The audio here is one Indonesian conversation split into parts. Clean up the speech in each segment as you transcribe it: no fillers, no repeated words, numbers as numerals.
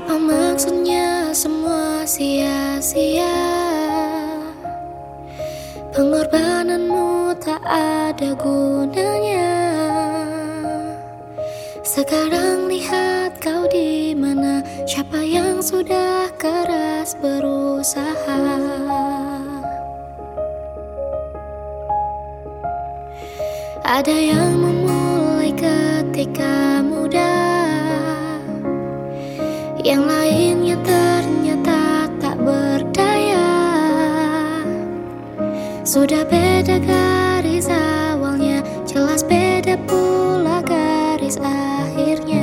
Apa maksudnya semua sia-sia? Pengorbananmu tak ada gunanya. Sekarang lihat kau di mana, siapa yang sudah keras berusaha. Ada yang memulai ketika muda, yang lainnya ternyata tak berdaya. Sudah beda garis awalnya, jelas beda pula garis akhirnya.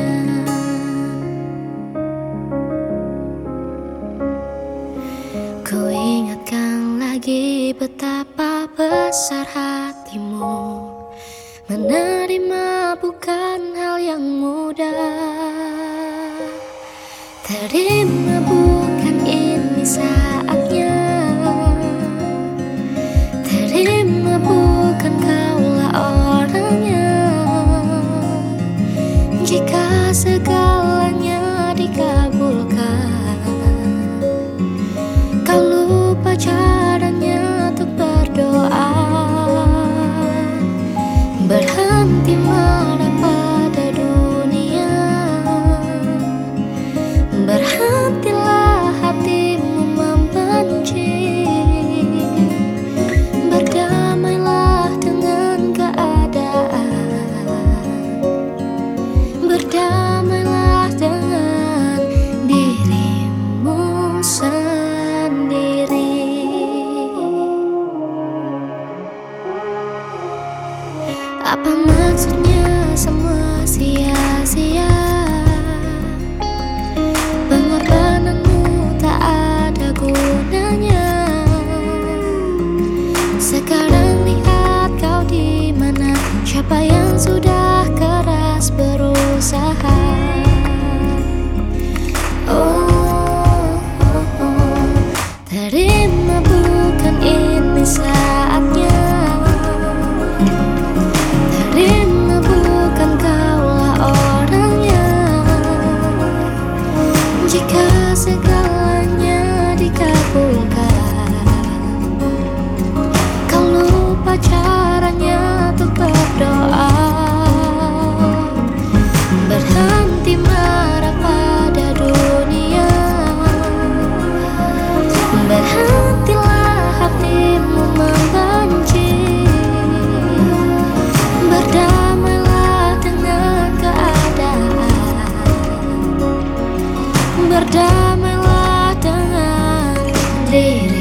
Ku ingatkan lagi betapa besar hatimu, menerima bukan hal yang mudah. Terima bukan ini saatnya. Terima bukan kaulah orangnya. Jika segalanya dikabulkan, kau lupa caranya untuk berdoa. Berhenti marah pada dunia. Berhentilah hatimu membenci. Berdamailah dengan keadaan. Berdamailah dengan dirimu sendiri. Apa maksudnya semua sia-sia? Pengorbananmu tak ada gunanya. Sekarang lihat kau di mana, siapa yang sudah keras berusaha. Terima bukan ini saatnya. Terima bukan kaulah orangnya. Jika segalanya dikabulkan, kau lupa caranya untuk berdoa. Berhenti marah pada dunia. Berhentilah hatimu membenci. Berdamailah dengan keadaan. Berdamailah dengan diri.